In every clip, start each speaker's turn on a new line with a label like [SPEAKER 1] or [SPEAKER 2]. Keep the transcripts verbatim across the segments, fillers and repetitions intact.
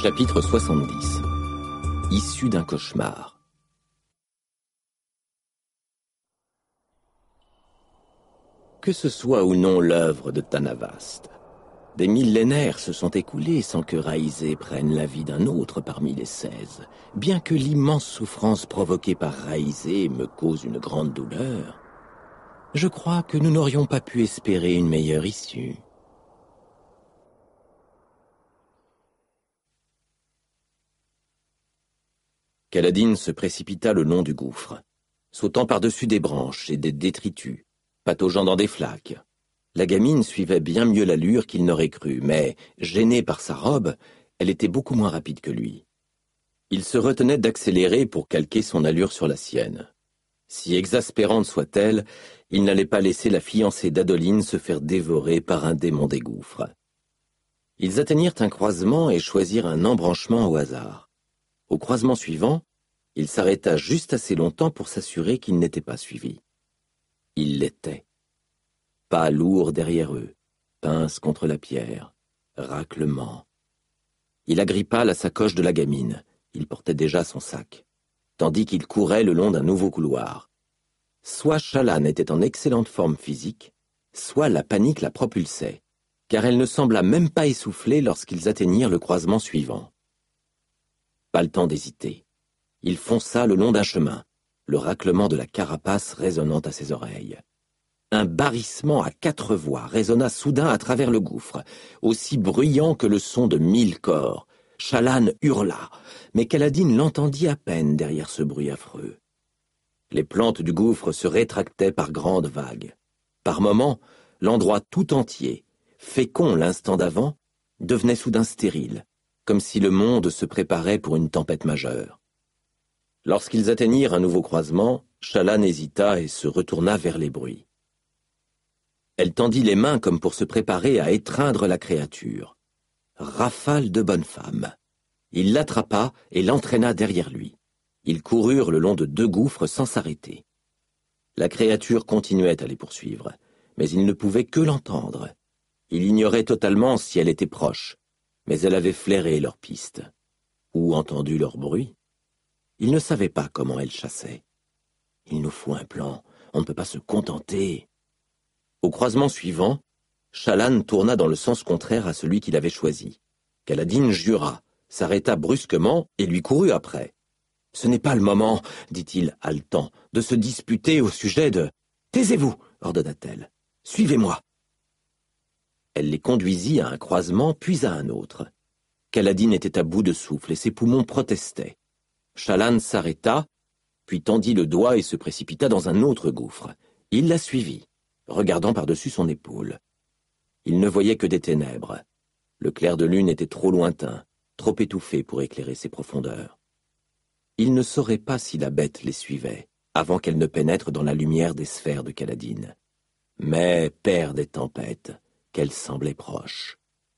[SPEAKER 1] Chapitre soixante-dix. Issu d'un cauchemar. Que ce soit ou non l'œuvre de Tanavast, des millénaires se sont écoulés sans que Raizé prenne la vie d'un autre parmi les seize, bien que l'immense souffrance provoquée par Raizé me cause une grande douleur. Je crois que nous n'aurions pas pu espérer une meilleure issue. Kaladin se précipita le long du gouffre, sautant par-dessus des branches et des détritus, pataugeant dans des flaques. La gamine suivait bien mieux l'allure qu'il n'aurait cru, mais, gênée par sa robe, elle était beaucoup moins rapide que lui. Il se retenait d'accélérer pour calquer son allure sur la sienne. Si exaspérante soit-elle, il n'allait pas laisser la fiancée d'Adoline se faire dévorer par un démon des gouffres. Ils atteignirent un croisement et choisirent un embranchement au hasard. Au croisement suivant, il s'arrêta juste assez longtemps pour s'assurer qu'il n'était pas suivi. Il l'était. Pas lourd derrière eux, pince contre la pierre, raclement. Il agrippa la sacoche de la gamine, il portait déjà son sac, tandis qu'il courait le long d'un nouveau couloir. Soit Shallan était en excellente forme physique, soit la panique la propulsait, car elle ne sembla même pas essoufflée lorsqu'ils atteignirent le croisement suivant. Pas le temps d'hésiter. Il fonça le long d'un chemin, le raclement de la carapace résonnant à ses oreilles. Un barrissement à quatre voix résonna soudain à travers le gouffre, aussi bruyant que le son de mille corps. Shallan hurla, mais Kaladin l'entendit à peine derrière ce bruit affreux. Les plantes du gouffre se rétractaient par grandes vagues. Par moments, l'endroit tout entier, fécond l'instant d'avant, devenait soudain stérile, comme si le monde se préparait pour une tempête majeure. Lorsqu'ils atteignirent un nouveau croisement, Shallan hésita et se retourna vers les bruits. Elle tendit les mains comme pour se préparer à étreindre la créature. Rafale de bonne femme. Il l'attrapa et l'entraîna derrière lui. Ils coururent le long de deux gouffres sans s'arrêter. La créature continuait à les poursuivre, mais il ne pouvait que l'entendre. Il ignorait totalement si elle était proche, mais elle avait flairé leur piste, ou entendu leur bruit. Il ne savait pas comment elle chassait. Il nous faut un plan, on ne peut pas se contenter. Au croisement suivant, Shallan tourna dans le sens contraire à celui qu'il avait choisi. Kaladin jura, s'arrêta brusquement et lui courut après. « Ce n'est pas le moment, dit-il, haletant, de se disputer au sujet de... »« Taisez-vous, ordonna-t-elle. Suivez-moi. » Elle les conduisit à un croisement, puis à un autre. Kaladin était à bout de souffle et ses poumons protestaient. Shallan s'arrêta, puis tendit le doigt et se précipita dans un autre gouffre. Il la suivit, regardant par-dessus son épaule. Il ne voyait que des ténèbres. Le clair de lune était trop lointain, trop étouffé pour éclairer ses profondeurs. Il ne saurait pas si la bête les suivait, avant qu'elle ne pénètre dans la lumière des sphères de Kaladin. Mais, père des tempêtes, qu'elle semblait proche.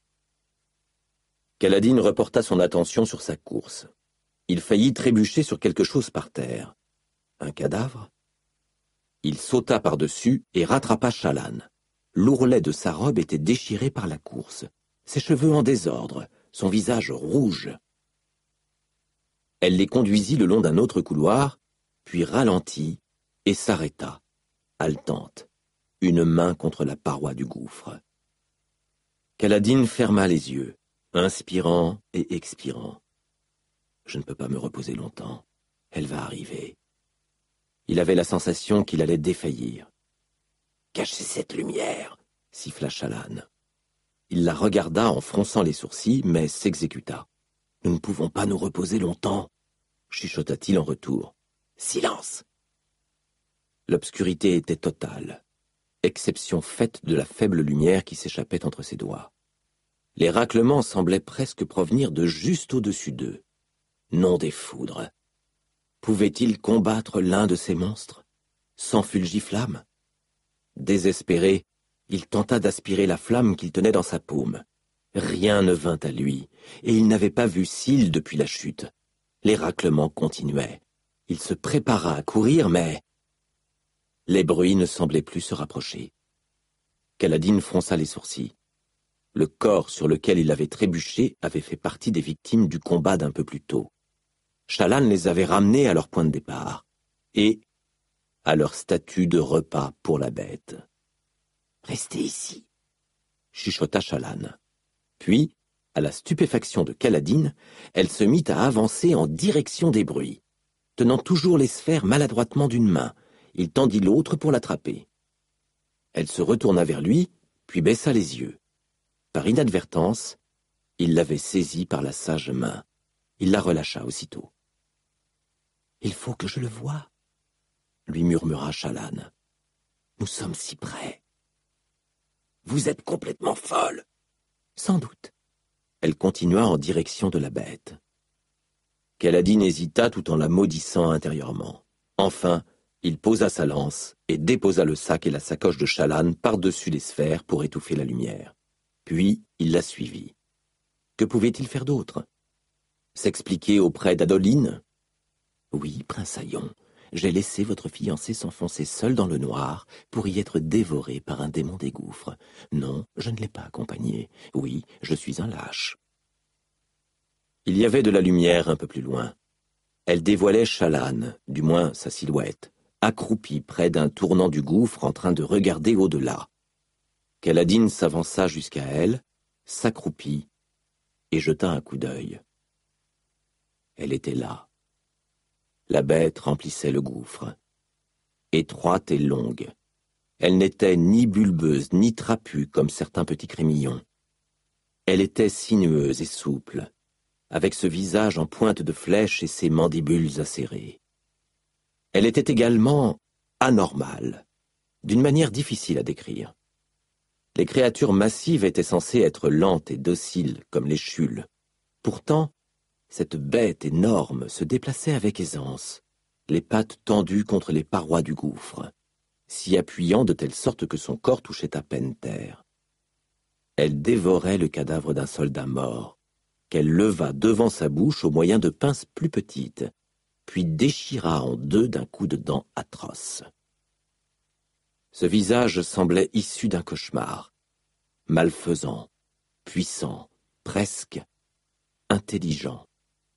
[SPEAKER 1] Kaladin reporta son attention sur sa course. Il faillit trébucher sur quelque chose par terre. Un cadavre? Il sauta par-dessus et rattrapa Shallan. L'ourlet de sa robe était déchiré par la course, ses cheveux en désordre, son visage rouge. Elle les conduisit le long d'un autre couloir, puis ralentit et s'arrêta, haletante, une main contre la paroi du gouffre. Kaladin ferma les yeux, inspirant et expirant. Je ne peux pas me reposer longtemps. Elle va arriver. Il avait la sensation qu'il allait défaillir. « Cachez cette lumière !» siffla Shallan. Il la regarda en fronçant les sourcils, mais s'exécuta. « Nous ne pouvons pas nous reposer longtemps !» chuchota-t-il en retour. « Silence !» L'obscurité était totale, exception faite de la faible lumière qui s'échappait entre ses doigts. Les raclements semblaient presque provenir de juste au-dessus d'eux. Nom des foudres! Pouvait-il combattre l'un de ces monstres, sans fulgiflamme? Désespéré, il tenta d'aspirer la flamme qu'il tenait dans sa paume. Rien ne vint à lui, et il n'avait pas vu Syl depuis la chute. Les raclements continuaient. Il se prépara à courir, mais... Les bruits ne semblaient plus se rapprocher. Kaladin fronça les sourcils. Le corps sur lequel il avait trébuché avait fait partie des victimes du combat d'un peu plus tôt. Shallan les avait ramenés à leur point de départ et à leur statut de repas pour la bête. « Restez ici », chuchota Shallan. Puis, à la stupéfaction de Kaladin, elle se mit à avancer en direction des bruits. Tenant toujours les sphères maladroitement d'une main, il tendit l'autre pour l'attraper. Elle se retourna vers lui, puis baissa les yeux. Par inadvertance, il l'avait saisie par la sage main. Il la relâcha aussitôt. « Il faut que je le voie, » lui murmura Shallan. « Nous sommes si près. »« Vous êtes complètement folle. »« Sans doute. » Elle continua en direction de la bête. Kaladin hésita tout en la maudissant intérieurement. Enfin, il posa sa lance et déposa le sac et la sacoche de Shallan par-dessus les sphères pour étouffer la lumière. Puis, il la suivit. Que pouvait-il faire d'autre? S'expliquer auprès d'Adoline? Oui, prince Haillon, j'ai laissé votre fiancé s'enfoncer seul dans le noir pour y être dévoré par un démon des gouffres. Non, je ne l'ai pas accompagné. Oui, je suis un lâche. Il y avait de la lumière un peu plus loin. Elle dévoilait Shallan, du moins sa silhouette, accroupie près d'un tournant du gouffre en train de regarder au-delà. Kaladin s'avança jusqu'à elle, s'accroupit et jeta un coup d'œil. Elle était là. La bête remplissait le gouffre. Étroite et longue. Elle n'était ni bulbeuse ni trapue comme certains petits crémillons. Elle était sinueuse et souple, avec ce visage en pointe de flèche et ses mandibules acérées. Elle était également anormale, d'une manière difficile à décrire. Les créatures massives étaient censées être lentes et dociles, comme les chules. Pourtant, cette bête énorme se déplaçait avec aisance, les pattes tendues contre les parois du gouffre, s'y appuyant de telle sorte que son corps touchait à peine terre. Elle dévorait le cadavre d'un soldat mort, qu'elle leva devant sa bouche au moyen de pinces plus petites, puis déchira en deux d'un coup de dent atroce. Ce visage semblait issu d'un cauchemar, malfaisant, puissant, presque intelligent.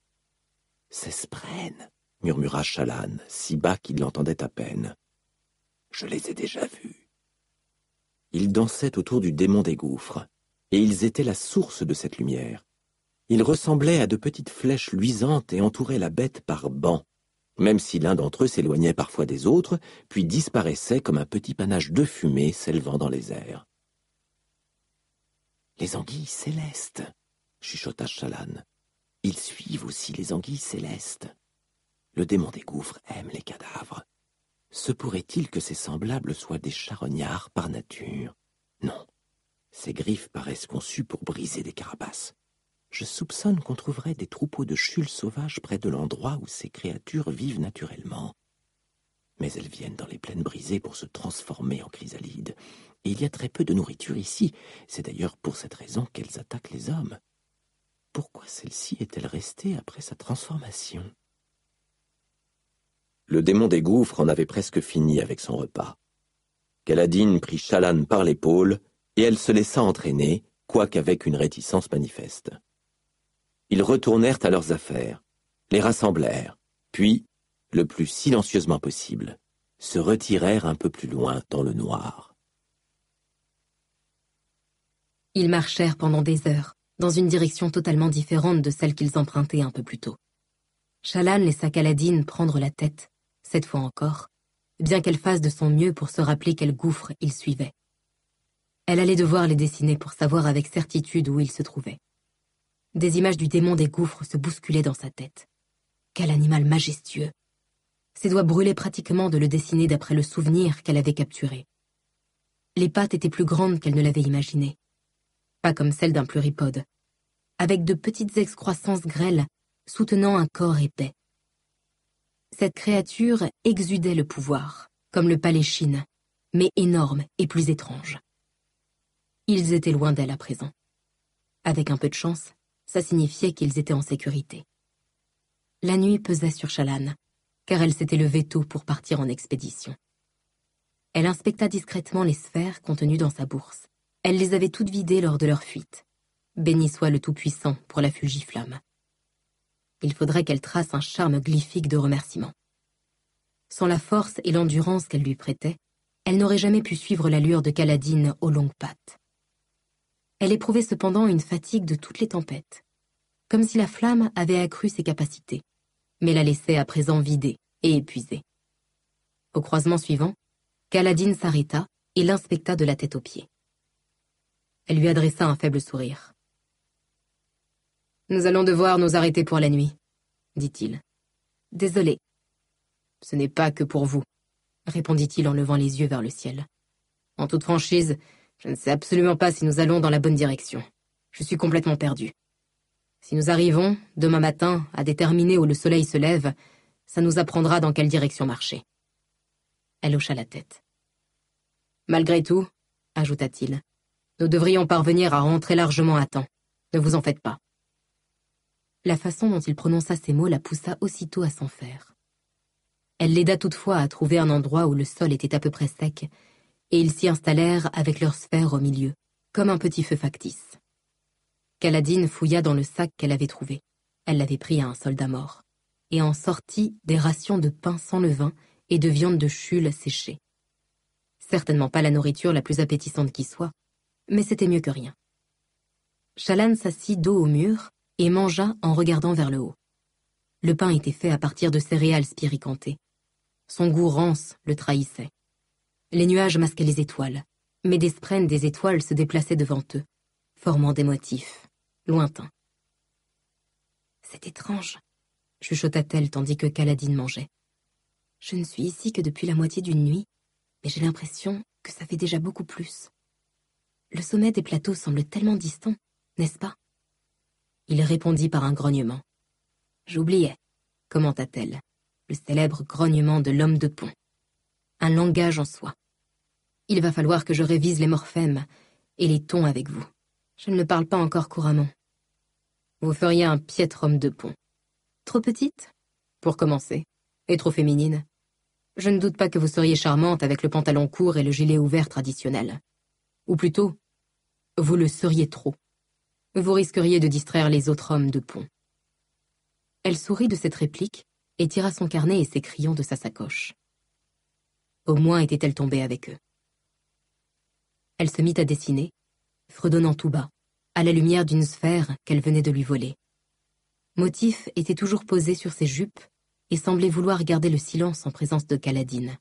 [SPEAKER 1] « C'est Spren » murmura Shallan, si bas qu'il l'entendait à peine. « Je les ai déjà vus. » Ils dansaient autour du démon des gouffres, et ils étaient la source de cette lumière. Ils ressemblaient à de petites flèches luisantes et entouraient la bête par bancs, même si l'un d'entre eux s'éloignait parfois des autres, puis disparaissait comme un petit panache de fumée s'élevant dans les airs. « Les anguilles célestes » chuchota Shallan. « Ils suivent aussi les anguilles célestes. Le démon des gouffres aime les cadavres. Se pourrait-il que ses semblables soient des charognards par nature? Non, ses griffes paraissent conçues pour briser des carapaces. Je soupçonne qu'on trouverait des troupeaux de chules sauvages près de l'endroit où ces créatures vivent naturellement. Mais elles viennent dans les plaines brisées pour se transformer en chrysalides. Et il y a très peu de nourriture ici. C'est d'ailleurs pour cette raison qu'elles attaquent les hommes. Pourquoi celle-ci est-elle restée après sa transformation? Le démon des gouffres en avait presque fini avec son repas. Kaladin prit Shallan par l'épaule et elle se laissa entraîner, quoiqu'avec une réticence manifeste. Ils retournèrent à leurs affaires, les rassemblèrent, puis, le plus silencieusement possible, se retirèrent un peu plus loin dans le noir.
[SPEAKER 2] Ils marchèrent pendant des heures, dans une direction totalement différente de celle qu'ils empruntaient un peu plus tôt. Shallan laissa Kaladin prendre la tête, cette fois encore, bien qu'elle fasse de son mieux pour se rappeler quel gouffre il suivait. Elle allait devoir les dessiner pour savoir avec certitude où ils se trouvaient. Des images du démon des gouffres se bousculaient dans sa tête. Quel animal majestueux! Ses doigts brûlaient pratiquement de le dessiner d'après le souvenir qu'elle avait capturé. Les pattes étaient plus grandes qu'elle ne l'avait imaginé. Pas comme celles d'un pluripode, avec de petites excroissances grêles soutenant un corps épais. Cette créature exudait le pouvoir, comme le paléchine, mais énorme et plus étrange. Ils étaient loin d'elle à présent. Avec un peu de chance, ça signifiait qu'ils étaient en sécurité. La nuit pesait sur Shallan, car elle s'était levée tôt pour partir en expédition. Elle inspecta discrètement les sphères contenues dans sa bourse, Elle les avait toutes vidées lors de leur fuite. Béni soit le Tout-Puissant pour la Fulgiflamme. Il faudrait qu'elle trace un charme glyphique de remerciement. Sans la force et l'endurance qu'elle lui prêtait, elle n'aurait jamais pu suivre l'allure de Kaladin aux longues pattes. Elle éprouvait cependant une fatigue de toutes les tempêtes, comme si la flamme avait accru ses capacités, mais la laissait à présent vidée et épuisée. Au croisement suivant, Kaladin s'arrêta et l'inspecta de la tête aux pieds. Elle lui adressa un faible sourire. « Nous allons devoir nous arrêter pour la nuit, » dit-il. « Désolé. »« Ce n'est pas que pour vous, » répondit-il en levant les yeux vers le ciel. « En toute franchise, je ne sais absolument pas si nous allons dans la bonne direction. Je suis complètement perdu. Si nous arrivons, demain matin, à déterminer où le soleil se lève, ça nous apprendra dans quelle direction marcher. » Elle hocha la tête. « Malgré tout, » ajouta-t-il, « nous devrions parvenir à rentrer largement à temps. Ne vous en faites pas. » La façon dont il prononça ces mots la poussa aussitôt à s'en faire. Elle l'aida toutefois à trouver un endroit où le sol était à peu près sec, et ils s'y installèrent avec leur sphère au milieu, comme un petit feu factice. Kaladin fouilla dans le sac qu'elle avait trouvé. Elle l'avait pris à un soldat mort, et en sortit des rations de pain sans levain et de viande de chule séchée. Certainement pas la nourriture la plus appétissante qui soit, mais c'était mieux que rien. Shallan s'assit dos au mur et mangea en regardant vers le haut. Le pain était fait à partir de céréales spiricantées. Son goût rance le trahissait. Les nuages masquaient les étoiles, mais des sprènes des étoiles se déplaçaient devant eux, formant des motifs lointains. « C'est étrange, » chuchota-t-elle tandis que Kaladin mangeait. « Je ne suis ici que depuis la moitié d'une nuit, mais j'ai l'impression que ça fait déjà beaucoup plus. Le sommet des plateaux semble tellement distant, n'est-ce pas ?» Il répondit par un grognement. « J'oubliais, » commenta-t-elle, le célèbre grognement de l'homme de pont. Un langage en soi. Il va falloir que je révise les morphèmes et les tons avec vous. Je ne le parle pas encore couramment. Vous feriez un piètre homme de pont. Trop petite, pour commencer, et trop féminine. Je ne doute pas que vous seriez charmante avec le pantalon court et le gilet ouvert traditionnel. Ou plutôt, vous le seriez trop. Vous risqueriez de distraire les autres hommes de pont. Elle sourit de cette réplique et tira son carnet et ses crayons de sa sacoche. Au moins était-elle tombée avec eux. Elle se mit à dessiner, fredonnant tout bas, à la lumière d'une sphère qu'elle venait de lui voler. Motif était toujours posé sur ses jupes et semblait vouloir garder le silence en présence de Kaladin.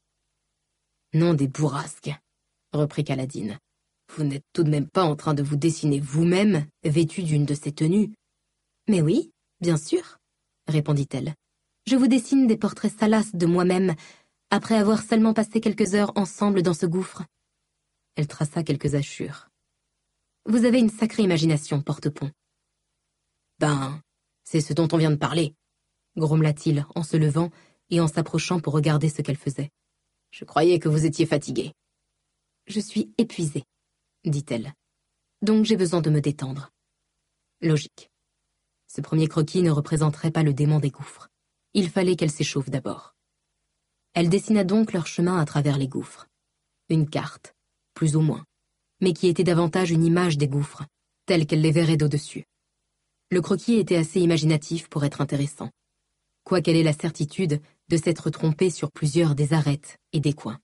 [SPEAKER 2] « Nom des bourrasques, » reprit Kaladin. « Vous n'êtes tout de même pas en train de vous dessiner vous-même, vêtu d'une de ces tenues. »« Mais oui, bien sûr, » répondit-elle. « Je vous dessine des portraits salaces de moi-même, après avoir seulement passé quelques heures ensemble dans ce gouffre. » Elle traça quelques hachures. « Vous avez une sacrée imagination, Porte-Pont. »« Ben, c'est ce dont on vient de parler, » grommela-t-il en se levant et en s'approchant pour regarder ce qu'elle faisait. « Je croyais que vous étiez fatiguée. »« Je suis épuisée, » dit-elle. « Donc j'ai besoin de me détendre. » Logique. Ce premier croquis ne représenterait pas le démon des gouffres. Il fallait qu'elle s'échauffe d'abord. Elle dessina donc leur chemin à travers les gouffres. Une carte, plus ou moins, mais qui était davantage une image des gouffres, telle qu'elle les verrait d'au-dessus. Le croquis était assez imaginatif pour être intéressant, quoiqu'elle ait la certitude de s'être trompée sur plusieurs des arêtes et des coins.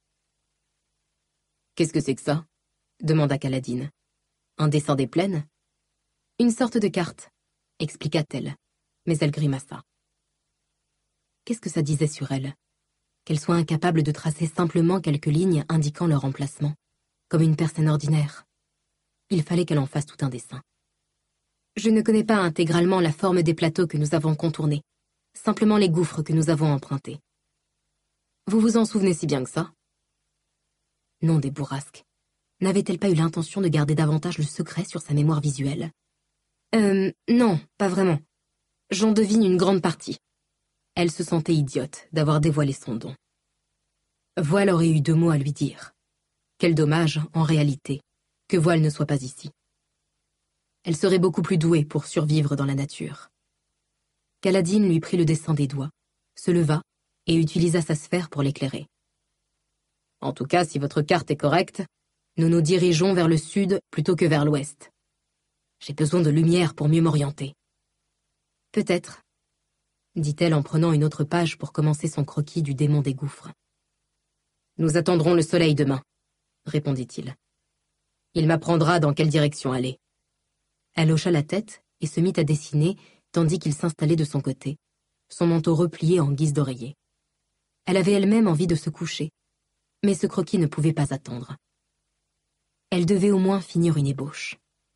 [SPEAKER 2] « Qu'est-ce que c'est que ça ?» demanda Kaladin. « Un dessin des plaines ?»« Une sorte de carte, » expliqua-t-elle, mais elle grimaça. Qu'est-ce que ça disait sur elle ? Qu'elle soit incapable de tracer simplement quelques lignes indiquant leur emplacement, comme une personne ordinaire. Il fallait qu'elle en fasse tout un dessin. Je ne connais pas intégralement la forme des plateaux que nous avons contournés, simplement les gouffres que nous avons empruntés. Vous vous en souvenez si bien que ça ? Non, des bourrasques. N'avait-elle pas eu l'intention de garder davantage le secret sur sa mémoire visuelle ? Euh, non, pas vraiment. J'en devine une grande partie. Elle se sentait idiote d'avoir dévoilé son don. Voile aurait eu deux mots à lui dire. Quel dommage, en réalité, que Voile ne soit pas ici. Elle serait beaucoup plus douée pour survivre dans la nature. Kaladin lui prit le dessin des doigts, se leva et utilisa sa sphère pour l'éclairer. En tout cas, si votre carte est correcte, Nous nous dirigeons vers le sud plutôt que vers l'ouest. J'ai besoin de lumière pour mieux m'orienter. Peut-être, dit-elle en prenant une autre page pour commencer son croquis du démon des gouffres. Nous attendrons le soleil demain, répondit-il. Il m'apprendra dans quelle direction aller. Elle hocha la tête et se mit à dessiner tandis qu'il s'installait de son côté, son manteau replié en guise d'oreiller. Elle avait elle-même envie de se coucher, mais ce croquis ne pouvait pas attendre. Elle devait au moins finir une ébauche.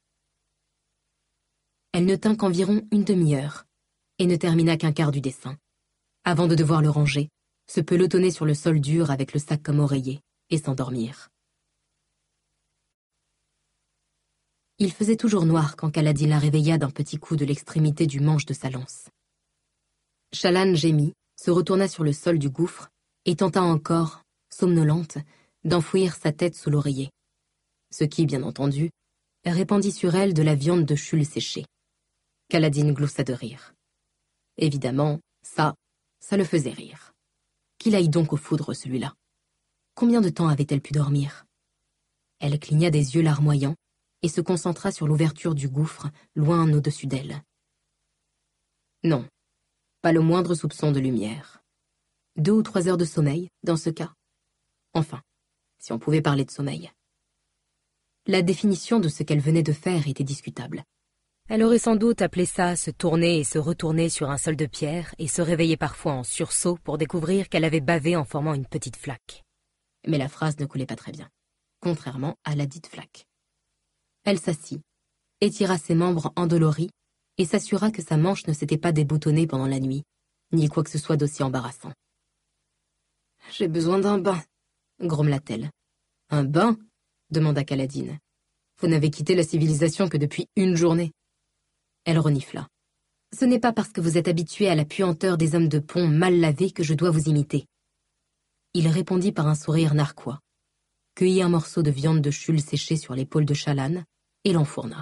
[SPEAKER 2] Elle ne tint qu'environ une demi-heure, et ne termina qu'un quart du dessin, avant de devoir le ranger, se pelotonner sur le sol dur avec le sac comme oreiller, et s'endormir. Il faisait toujours noir quand Kaladin la réveilla d'un petit coup de l'extrémité du manche de sa lance. Shallan gémit, se retourna sur le sol du gouffre, et tenta encore, somnolente, d'enfouir sa tête sous l'oreiller. Ce qui, bien entendu, répandit sur elle de la viande de chule séchée. Kaladin gloussa de rire. Évidemment, ça, ça le faisait rire. Qu'il aille donc aux foudres, celui-là. Combien de temps avait-elle pu dormir? Elle cligna des yeux larmoyants et se concentra sur l'ouverture du gouffre, loin au-dessus d'elle. Non, pas le moindre soupçon de lumière. Deux ou trois heures de sommeil, dans ce cas. Enfin, si on pouvait parler de sommeil. La définition de ce qu'elle venait de faire était discutable. Elle aurait sans doute appelé ça se tourner et se retourner sur un sol de pierre et se réveiller parfois en sursaut pour découvrir qu'elle avait bavé en formant une petite flaque. Mais la phrase ne coulait pas très bien, contrairement à la dite flaque. Elle s'assit, étira ses membres endoloris et s'assura que sa manche ne s'était pas déboutonnée pendant la nuit, ni quoi que ce soit d'aussi embarrassant. « J'ai besoin d'un bain, » grommela-t-elle. « Un bain ?» demanda Kaladin. « Vous n'avez quitté la civilisation que depuis une journée. » Elle renifla. « Ce n'est pas parce que vous êtes habitué à la puanteur des hommes de pont mal lavés que je dois vous imiter. » Il répondit par un sourire narquois, cueillit un morceau de viande de chule séchée sur l'épaule de Shallan et l'enfourna.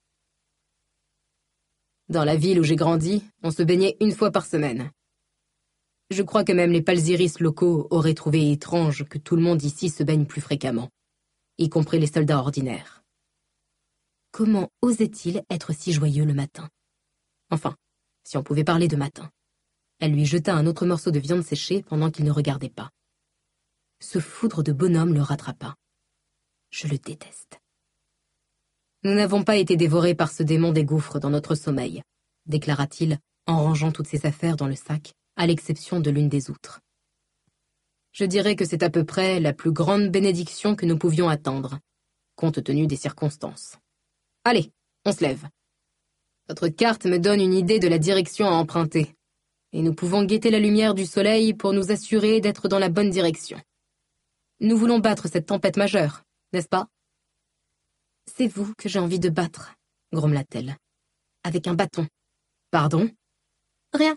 [SPEAKER 2] « Dans la ville où j'ai grandi, on se baignait une fois par semaine. Je crois que même les Palzyris locaux auraient trouvé étrange que tout le monde ici se baigne plus fréquemment, y compris les soldats ordinaires. Comment osait-il être si joyeux le matin? Enfin, si on pouvait parler de matin. » Elle lui jeta un autre morceau de viande séchée pendant qu'il ne regardait pas. Ce foudre de bonhomme le rattrapa. « Je le déteste. » « Nous n'avons pas été dévorés par ce démon des gouffres dans notre sommeil, » déclara-t-il en rangeant toutes ses affaires dans le sac, à l'exception de l'une des outres. « Je dirais que c'est à peu près la plus grande bénédiction que nous pouvions attendre, compte tenu des circonstances. Allez, on se lève. Votre carte me donne une idée de la direction à emprunter, et nous pouvons guetter la lumière du soleil pour nous assurer d'être dans la bonne direction. Nous voulons battre cette tempête majeure, n'est-ce pas? » « C'est vous que j'ai envie de battre, » grommela-t-elle. « Avec un bâton. »« Pardon ?»« Rien, »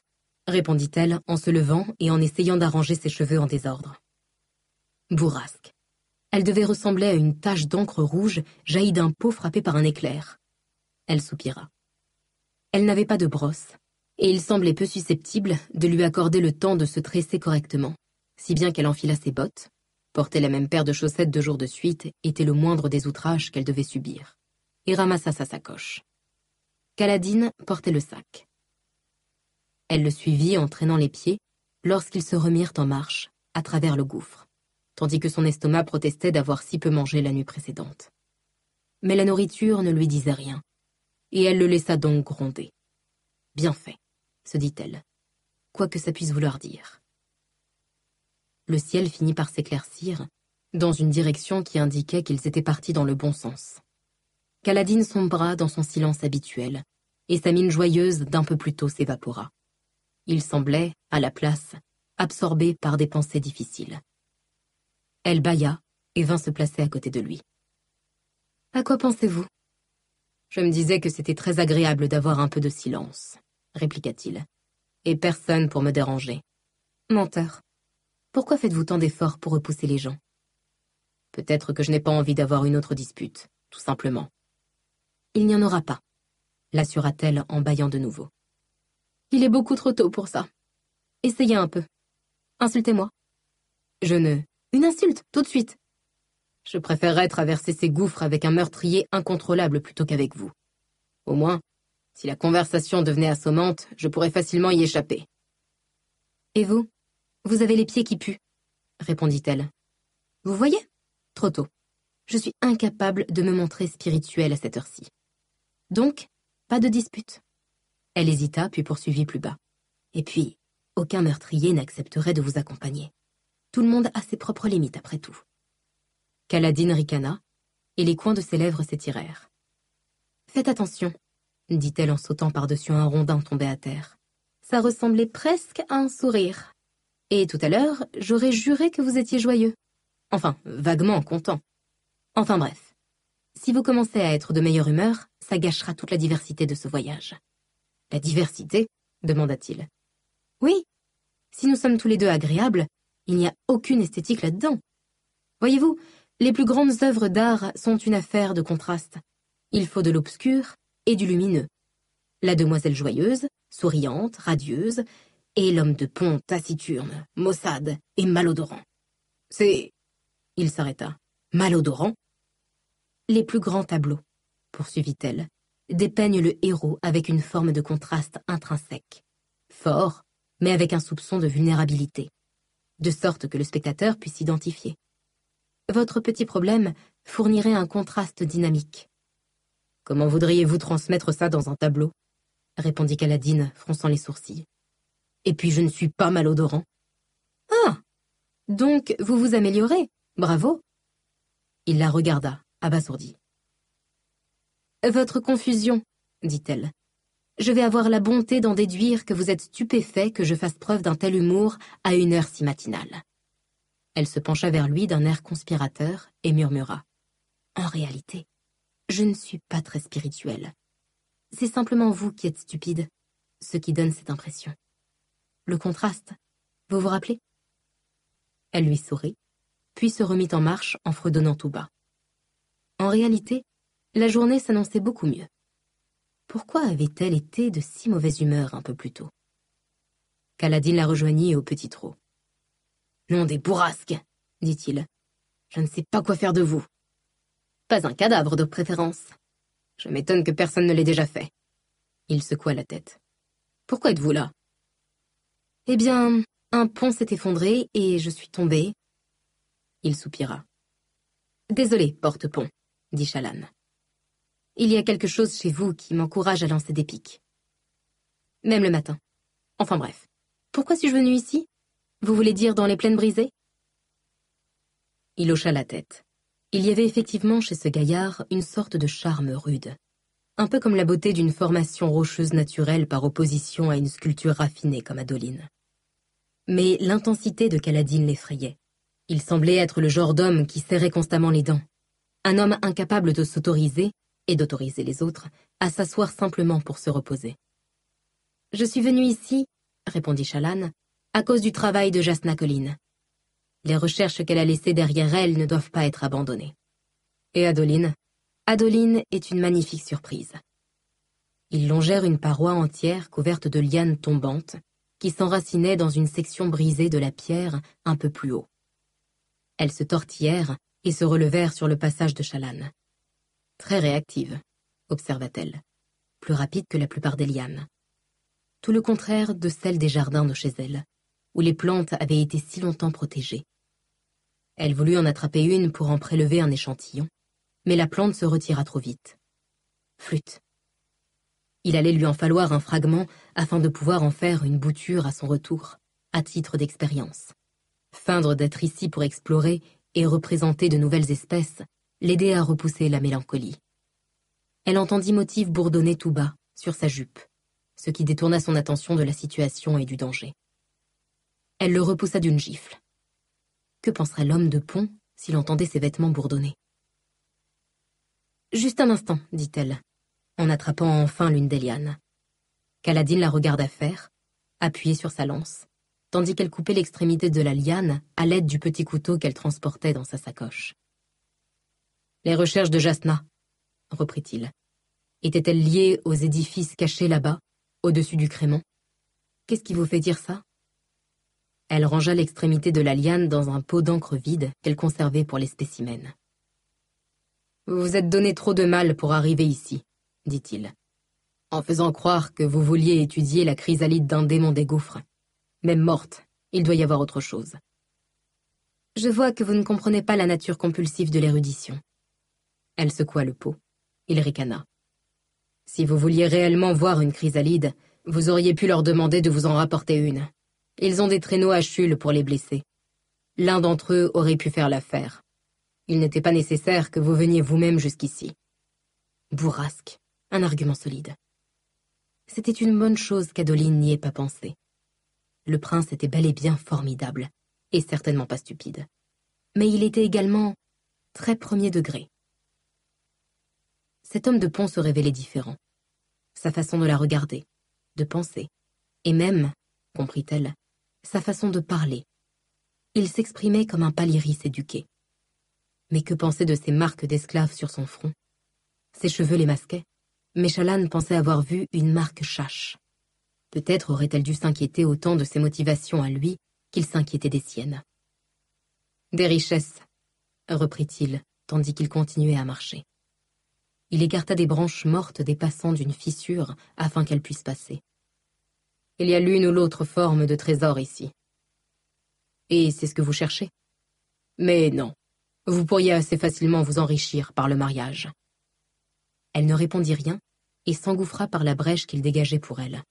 [SPEAKER 2] répondit-elle en se levant et en essayant d'arranger ses cheveux en désordre. Bourrasque. Elle devait ressembler à une tache d'encre rouge jaillie d'un pot frappé par un éclair. Elle soupira. Elle n'avait pas de brosse, et il semblait peu susceptible de lui accorder le temps de se tresser correctement, si bien qu'elle enfila ses bottes. Porter la même paire de chaussettes deux jours de suite était le moindre des outrages qu'elle devait subir, et ramassa sa sacoche. Kaladin portait le sac. Elle le suivit en traînant les pieds lorsqu'ils se remirent en marche, à travers le gouffre, tandis que son estomac protestait d'avoir si peu mangé la nuit précédente. Mais la nourriture ne lui disait rien, et elle le laissa donc gronder. « Bien fait, » se dit-elle, quoi que ça puisse vouloir dire. Le ciel finit par s'éclaircir, dans une direction qui indiquait qu'ils étaient partis dans le bon sens. Kaladin sombra dans son silence habituel, et sa mine joyeuse d'un peu plus tôt s'évapora. Il semblait, à la place, absorbé par des pensées difficiles. Elle bâilla et vint se placer à côté de lui. « À quoi pensez-vous ? » ?»« Je me disais que c'était très agréable d'avoir un peu de silence, » répliqua-t-il, « et personne pour me déranger. » Menteur. Pourquoi faites-vous tant d'efforts pour repousser les gens? Peut-être que je n'ai pas envie d'avoir une autre dispute, tout simplement. Il n'y en aura pas, l'assura-t-elle en bâillant de nouveau. Il est beaucoup trop tôt pour ça. Essayez un peu. Insultez-moi. Je ne... Une insulte, tout de suite. Je préférerais traverser ces gouffres avec un meurtrier incontrôlable plutôt qu'avec vous. Au moins, si la conversation devenait assommante, je pourrais facilement y échapper. Et vous? Vous avez les pieds qui puent, répondit-elle. Vous voyez? Trop tôt. Je suis incapable de me montrer spirituelle à cette heure-ci. Donc, pas de dispute. Elle hésita, puis poursuivit plus bas. Et puis, aucun meurtrier n'accepterait de vous accompagner. Tout le monde a ses propres limites, après tout. Kaladin ricana, et les coins de ses lèvres s'étirèrent. Faites attention, dit-elle en sautant par-dessus un rondin tombé à terre. Ça ressemblait presque à un sourire. Et tout à l'heure, j'aurais juré que vous étiez joyeux. Enfin, vaguement content. Enfin bref. Si vous commencez à être de meilleure humeur, ça gâchera toute la diversité de ce voyage. La diversité? Demanda-t-il. Oui. Si nous sommes tous les deux agréables, il n'y a aucune esthétique là-dedans. Voyez-vous, les plus grandes œuvres d'art sont une affaire de contraste. Il faut de l'obscur et du lumineux. La demoiselle joyeuse, souriante, radieuse, et l'homme de pont taciturne, maussade et malodorant. C'est... Il s'arrêta. Malodorant? Les plus grands tableaux, poursuivit-elle, dépeignent le héros avec une forme de contraste intrinsèque. Fort, mais avec un soupçon de vulnérabilité. De sorte que le spectateur puisse s'identifier. Votre petit problème fournirait un contraste dynamique. Comment voudriez-vous transmettre ça dans un tableau? Répondit Kaladin, fronçant les sourcils. Et puis je ne suis pas malodorant. Ah! Donc vous vous améliorez, bravo! Il la regarda, abasourdi. Votre confusion, dit-elle. Je vais avoir la bonté d'en déduire que vous êtes stupéfait que je fasse preuve d'un tel humour à une heure si matinale. Elle se pencha vers lui d'un air conspirateur et murmura. En réalité, je ne suis pas très spirituelle. C'est simplement vous qui êtes stupide, ce qui donne cette impression. Le contraste, vous vous rappelez? Elle lui sourit, puis se remit en marche en fredonnant tout bas. En réalité, la journée s'annonçait beaucoup mieux. Pourquoi avait-elle été de si mauvaise humeur un peu plus tôt? Kaladin la rejoignit au petit trot. « Nom des bourrasques, dit-il. Je ne sais pas quoi faire de vous. Pas un cadavre de préférence. Je m'étonne que personne ne l'ait déjà fait. » Il secoua la tête. « Pourquoi êtes-vous là? » Eh bien, un pont s'est effondré et je suis tombée. Il soupira. « Désolé, porte-pont, » dit Shallan. « Il y a quelque chose chez vous qui m'encourage à lancer des piques. Même le matin. Enfin bref. Pourquoi suis-je venu ici? Vous voulez dire dans les plaines brisées? » Il hocha la tête. Il y avait effectivement chez ce gaillard une sorte de charme rude. Un peu comme la beauté d'une formation rocheuse naturelle par opposition à une sculpture raffinée comme Adoline. Mais l'intensité de Kaladin l'effrayait. Il semblait être le genre d'homme qui serrait constamment les dents. Un homme incapable de s'autoriser, et d'autoriser les autres, à s'asseoir simplement pour se reposer. « Je suis venu ici, » répondit Shallan, « à cause du travail de Jasna Kholin. Les recherches qu'elle a laissées derrière elle ne doivent pas être abandonnées. Et Adoline? Adoline est une magnifique surprise. » Ils longèrent une paroi entière couverte de lianes tombantes, qui s'enracinaient dans une section brisée de la pierre un peu plus haut. Elles se tortillèrent et se relevèrent sur le passage de Shallan. Très réactive, observa-t-elle, plus rapide que la plupart des lianes. Tout le contraire de celle des jardins de chez elle, où les plantes avaient été si longtemps protégées. Elle voulut en attraper une pour en prélever un échantillon, mais la plante se retira trop vite. Flûte. Il allait lui en falloir un fragment afin de pouvoir en faire une bouture à son retour, à titre d'expérience. Feindre d'être ici pour explorer et représenter de nouvelles espèces l'aidait à repousser la mélancolie. Elle entendit Motif bourdonner tout bas, sur sa jupe, ce qui détourna son attention de la situation et du danger. Elle le repoussa d'une gifle. Que penserait l'homme de pont s'il entendait ses vêtements bourdonner? « Juste un instant, dit-elle, en attrapant enfin l'une des lianes. Kaladin la regarda faire, appuyée sur sa lance, tandis qu'elle coupait l'extrémité de la liane à l'aide du petit couteau qu'elle transportait dans sa sacoche. « Les recherches de Jasna, » reprit-il. « Étaient-elles liées aux édifices cachés là-bas, au-dessus du crémant? Qu'est-ce qui vous fait dire ça? » Elle rangea l'extrémité de la liane dans un pot d'encre vide qu'elle conservait pour les spécimens. Vous vous êtes donné trop de mal pour arriver ici, dit-il, en faisant croire que vous vouliez étudier la chrysalide d'un démon des gouffres. Même morte, il doit y avoir autre chose. Je vois que vous ne comprenez pas la nature compulsive de l'érudition. Elle secoua le pot. Il ricana. Si vous vouliez réellement voir une chrysalide, vous auriez pu leur demander de vous en rapporter une. Ils ont des traîneaux à Chul pour les blessés. L'un d'entre eux aurait pu faire l'affaire. Il n'était pas nécessaire que vous veniez vous-même jusqu'ici. Bourrasque, un argument solide. C'était une bonne chose qu'Adoline n'y ait pas pensé. Le prince était bel et bien formidable, et certainement pas stupide. Mais il était également très premier degré. Cet homme de pont se révélait différent. Sa façon de la regarder, de penser, et même, comprit-elle, sa façon de parler. Il s'exprimait comme un Palyris éduqué. Mais que penser de ces marques d'esclaves sur son front? Ses cheveux les masquaient, mais Shallan pensait avoir vu une marque chache. Peut-être aurait-elle dû s'inquiéter autant de ses motivations à lui qu'il s'inquiétait des siennes. Des richesses, reprit-il, tandis qu'il continuait à marcher. Il écarta des branches mortes dépassant d'une fissure afin qu'elles puissent passer. Il y a l'une ou l'autre forme de trésor ici. Et c'est ce que vous cherchez? Mais non, vous pourriez assez facilement vous enrichir par le mariage. Elle ne répondit rien et s'engouffra par la brèche qu'il dégageait pour elle.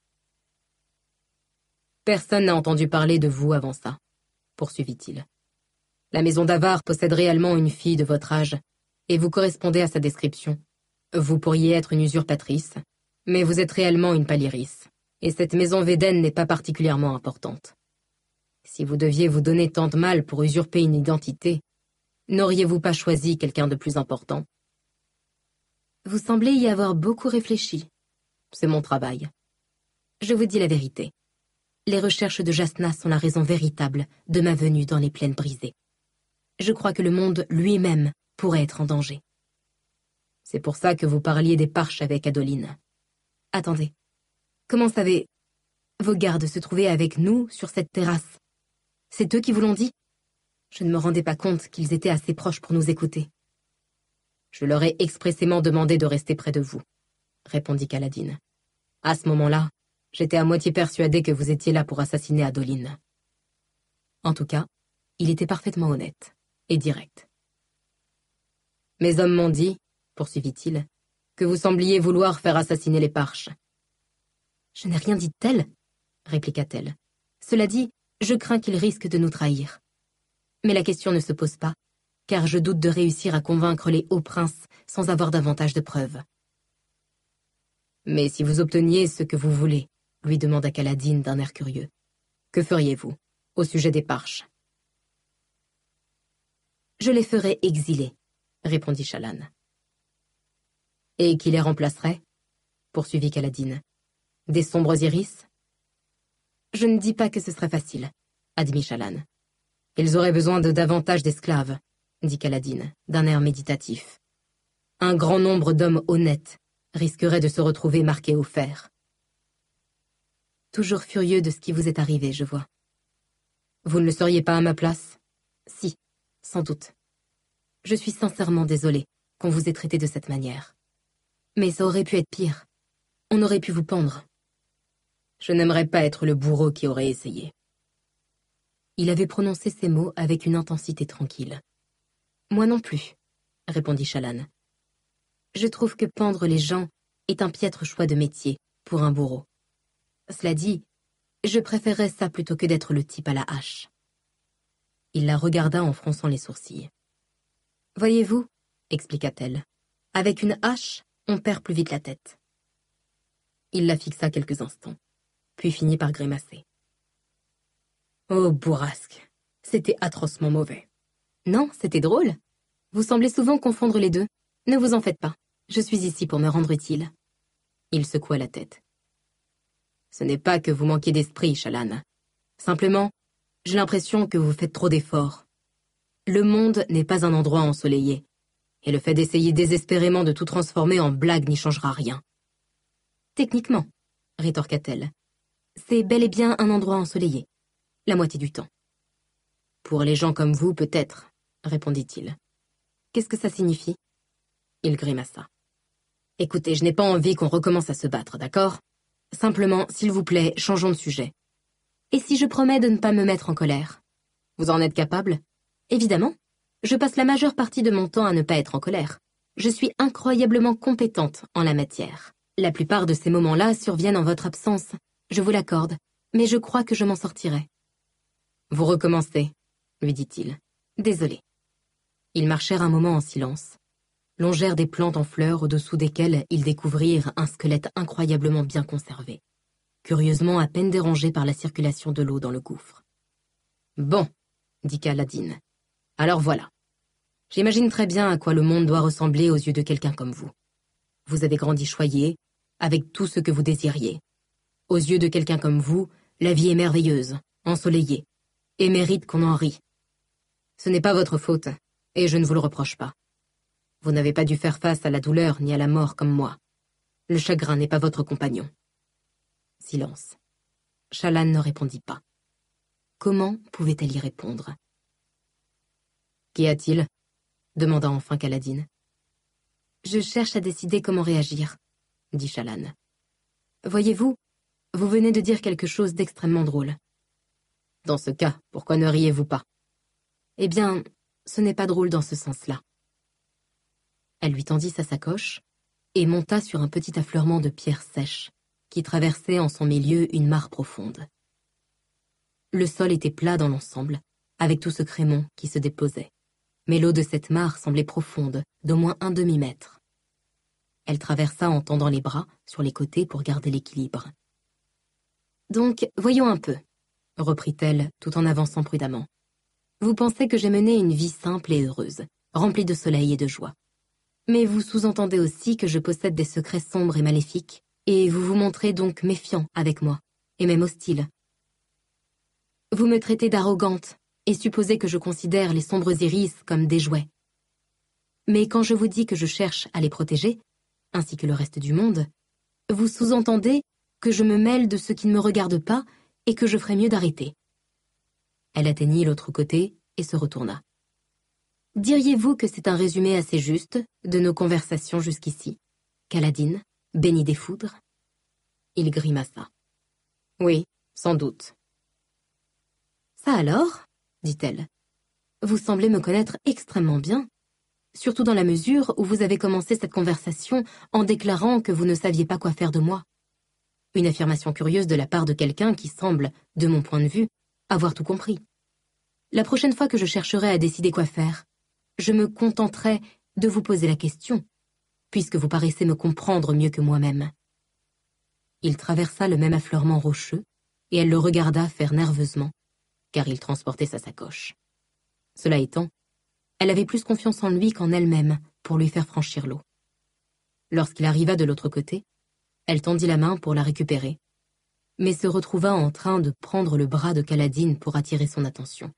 [SPEAKER 2] Personne n'a entendu parler de vous avant ça, poursuivit-il. La maison d'Avar possède réellement une fille de votre âge, et vous correspondez à sa description. Vous pourriez être une usurpatrice, mais vous êtes réellement une Palyris, et cette maison Véden n'est pas particulièrement importante. Si vous deviez vous donner tant de mal pour usurper une identité, n'auriez-vous pas choisi quelqu'un de plus important? Vous semblez y avoir beaucoup réfléchi. C'est mon travail. Je vous dis la vérité. Les recherches de Jasna sont la raison véritable de ma venue dans les plaines brisées. Je crois que le monde lui-même pourrait être en danger. C'est pour ça que vous parliez des Parches avec Adoline. Attendez. Comment savez... Vos gardes se trouvaient avec nous sur cette terrasse. C'est eux qui vous l'ont dit? Je ne me rendais pas compte qu'ils étaient assez proches pour nous écouter. Je leur ai expressément demandé de rester près de vous, répondit Kaladin. À ce moment-là, j'étais à moitié persuadé que vous étiez là pour assassiner Adoline. En tout cas, il était parfaitement honnête et direct. Mes hommes m'ont dit, poursuivit-il, que vous sembliez vouloir faire assassiner les Parches. Je n'ai rien dit de tel, répliqua-t-elle. Cela dit, je crains qu'ils risquent de nous trahir. Mais la question ne se pose pas, car je doute de réussir à convaincre les hauts princes sans avoir davantage de preuves. Mais si vous obteniez ce que vous voulez, lui demanda Kaladin d'un air curieux, que feriez-vous au sujet des Parches? Je les ferais exiler, répondit Shallan. Et qui les remplacerait? Poursuivit Kaladin. Des sombres iris? Je ne dis pas que ce serait facile, admit Shallan. Ils auraient besoin de davantage d'esclaves, dit Kaladin, d'un air méditatif. Un grand nombre d'hommes honnêtes risqueraient de se retrouver marqués au fer. Toujours furieux de ce qui vous est arrivé, je vois. Vous ne le seriez pas à ma place? Si, sans doute. Je suis sincèrement désolée qu'on vous ait traité de cette manière. Mais ça aurait pu être pire. On aurait pu vous pendre. Je n'aimerais pas être le bourreau qui aurait essayé. Il avait prononcé ces mots avec une intensité tranquille. Moi non plus, répondit Shallan. Je trouve que pendre les gens est un piètre choix de métier pour un bourreau. Cela dit, je préférerais ça plutôt que d'être le type à la hache. Il la regarda en fronçant les sourcils. Voyez-vous, expliqua-t-elle, avec une hache, on perd plus vite la tête. Il la fixa quelques instants, puis finit par grimacer. Oh, bourrasque, c'était atrocement mauvais. Non, c'était drôle. Vous semblez souvent confondre les deux. Ne vous en faites pas, je suis ici pour me rendre utile. Il secoua la tête. Ce n'est pas que vous manquiez d'esprit, Shallan. Simplement, j'ai l'impression que vous faites trop d'efforts. Le monde n'est pas un endroit ensoleillé, et le fait d'essayer désespérément de tout transformer en blague n'y changera rien. Techniquement, rétorqua-t-elle, c'est bel et bien un endroit ensoleillé, la moitié du temps. Pour les gens comme vous, peut-être, répondit-il. Qu'est-ce que ça signifie? Il grimaça. Écoutez, je n'ai pas envie qu'on recommence à se battre, d'accord? Simplement, s'il vous plaît, changeons de sujet. Et si je promets de ne pas me mettre en colère? Vous en êtes capable? Évidemment. Je passe la majeure partie de mon temps à ne pas être en colère. Je suis incroyablement compétente en la matière. La plupart de ces moments-là surviennent en votre absence, je vous l'accorde, mais je crois que je m'en sortirai. Vous recommencez, lui dit-il. Désolé. Ils marchèrent un moment en silence, longèrent des plantes en fleurs au-dessous desquelles ils découvrirent un squelette incroyablement bien conservé, curieusement à peine dérangé par la circulation de l'eau dans le gouffre. Bon, dit Kaladin. Alors voilà. J'imagine très bien à quoi le monde doit ressembler aux yeux de quelqu'un comme vous. Vous avez grandi choyé, avec tout ce que vous désiriez. Aux yeux de quelqu'un comme vous, la vie est merveilleuse, ensoleillée, et mérite qu'on en rie. Ce n'est pas votre faute, et je ne vous le reproche pas. Vous n'avez pas dû faire face à la douleur ni à la mort comme moi. Le chagrin n'est pas votre compagnon. Silence. Shallan ne répondit pas. Comment pouvait-elle y répondre? Qu'y a-t-il? Demanda enfin Kaladin. Je cherche à décider comment réagir, dit Shallan. Voyez-vous, vous venez de dire quelque chose d'extrêmement drôle. Dans ce cas, pourquoi ne riez-vous pas? Eh bien, ce n'est pas drôle dans ce sens-là. Elle lui tendit sa sacoche et monta sur un petit affleurement de pierres sèches qui traversait en son milieu une mare profonde. Le sol était plat dans l'ensemble, avec tout ce crémon qui se déposait, mais l'eau de cette mare semblait profonde, d'au moins un demi-mètre. Elle traversa en tendant les bras sur les côtés pour garder l'équilibre. « Donc, voyons un peu, » reprit-elle tout en avançant prudemment. « Vous pensez que j'ai mené une vie simple et heureuse, remplie de soleil et de joie. Mais vous sous-entendez aussi que je possède des secrets sombres et maléfiques, et vous vous montrez donc méfiant avec moi, et même hostile. Vous me traitez d'arrogante, et supposez que je considère les sombres iris comme des jouets. Mais quand je vous dis que je cherche à les protéger, ainsi que le reste du monde, vous sous-entendez que je me mêle de ce qui ne me regarde pas et que je ferais mieux d'arrêter. » Elle atteignit l'autre côté et se retourna. « Diriez-vous que c'est un résumé assez juste de nos conversations jusqu'ici, Kaladin, béni des foudres ?» Il grimaça. « Oui, sans doute. »« Ça alors ?» dit-elle. « Vous semblez me connaître extrêmement bien, surtout dans la mesure où vous avez commencé cette conversation en déclarant que vous ne saviez pas quoi faire de moi. Une affirmation curieuse de la part de quelqu'un qui semble, de mon point de vue, avoir tout compris. La prochaine fois que je chercherai à décider quoi faire, je me contenterai de vous poser la question, puisque vous paraissez me comprendre mieux que moi-même. » Il traversa le même affleurement rocheux, et elle le regarda faire nerveusement, car il transportait sa sacoche. Cela étant, elle avait plus confiance en lui qu'en elle-même pour lui faire franchir l'eau. Lorsqu'il arriva de l'autre côté, elle tendit la main pour la récupérer, mais se retrouva en train de prendre le bras de Kaladin pour attirer son attention.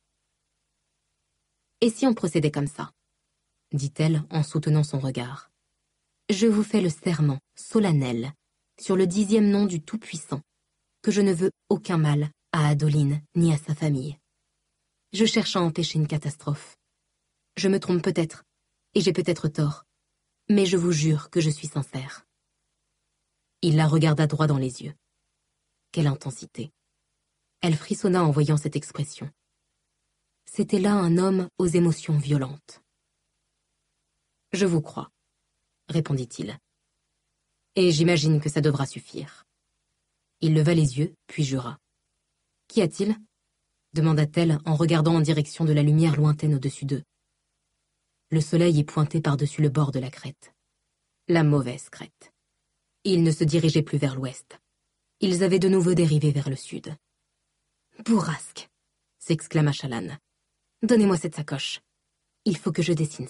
[SPEAKER 2] « Et si on procédait comme ça ?» dit-elle en soutenant son regard. « Je vous fais le serment solennel, sur le dixième nom du Tout-Puissant, que je ne veux aucun mal à Adoline ni à sa famille. Je cherche à empêcher une catastrophe. Je me trompe peut-être, et j'ai peut-être tort, mais je vous jure que je suis sincère. » Il la regarda droit dans les yeux. Quelle intensité! Elle frissonna en voyant cette expression. C'était là un homme aux émotions violentes. « Je vous crois, » répondit-il. « Et j'imagine que ça devra suffire. » Il leva les yeux, puis jura. « Qu'y a-t-il » demanda-t-elle en regardant en direction de la lumière lointaine au-dessus d'eux. Le soleil y pointait par-dessus le bord de la crête. La mauvaise crête. Ils ne se dirigeaient plus vers l'ouest. Ils avaient de nouveau dérivé vers le sud. « Bourrasque !» s'exclama Shallan. « Donnez-moi cette sacoche. Il faut que je dessine ça. »